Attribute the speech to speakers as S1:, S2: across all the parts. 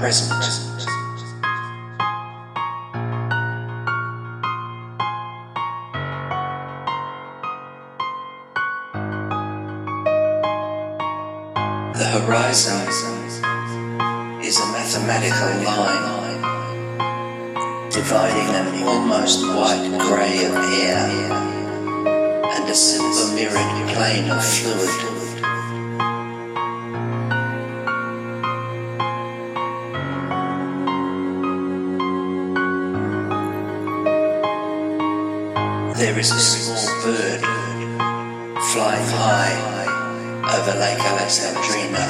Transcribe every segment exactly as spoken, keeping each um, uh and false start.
S1: present. The horizon is a mathematical line dividing an almost white grey of air and a silver mirrored plane of fluid. There is a small bird flying high over Lake Alexandrina.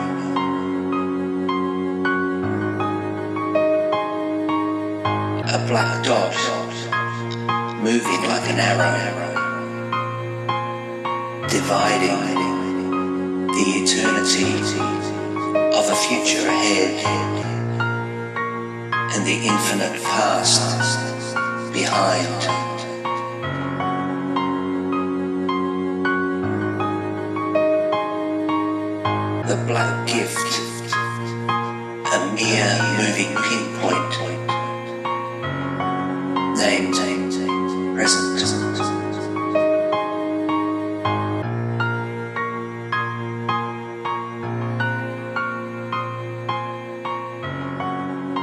S1: A black dot moving like an arrow, dividing the eternity of a future ahead and the infinite past behind. The black gift, a mere moving pinpoint, named present.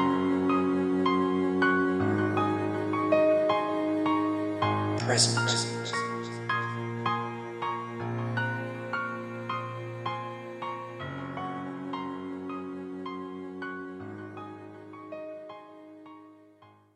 S1: Present.